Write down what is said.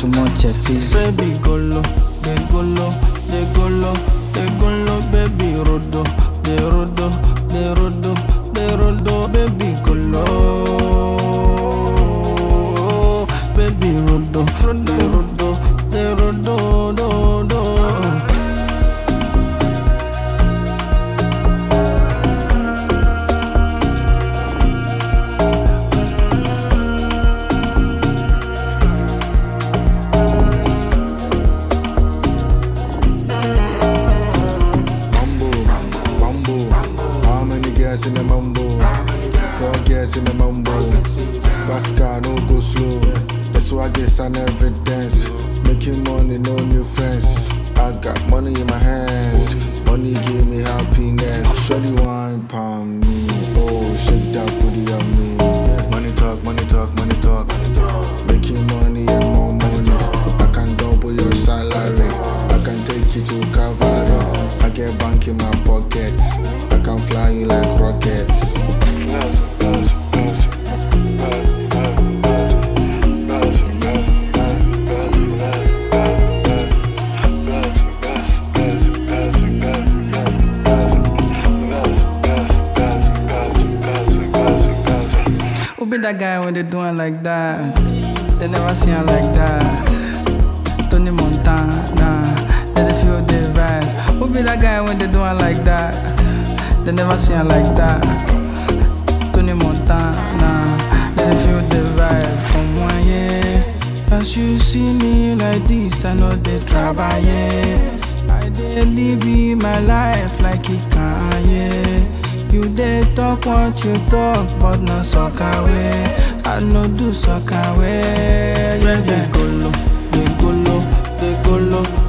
too much fees. Baby golo, de golo, de golo, de golo, baby rodo, de rodo, de rodo, de rodo, baby golo, baby rodo, de rodo, de rodo, do, do. In the mambo, 4 girls in the mambo. Fast car, no go slow. That's why I guess I never dance. Making money, no new friends. I got money in my hands. Money give me happiness. Shorty wine palm me. Oh, shake that booty on me. Money talk, money talk, money talk. Making money and more money. I can double your salary. I can take you to Calvary. I get bank in my pockets. I can fly you like rockets. Who be that guy when they doing like that? They never seen her like that. Tony Montana, they feel the vibe. Who be that guy when they doing like that? They never seen her like that. Tony Montana, they feel the vibe. From one year, as you see me like this, I know they travel. I dey live my life like it can, yeah. You dey talk what you talk, but no soccer way. I no do soccer way. Yeah, yeah. They golo, they golo, they golo.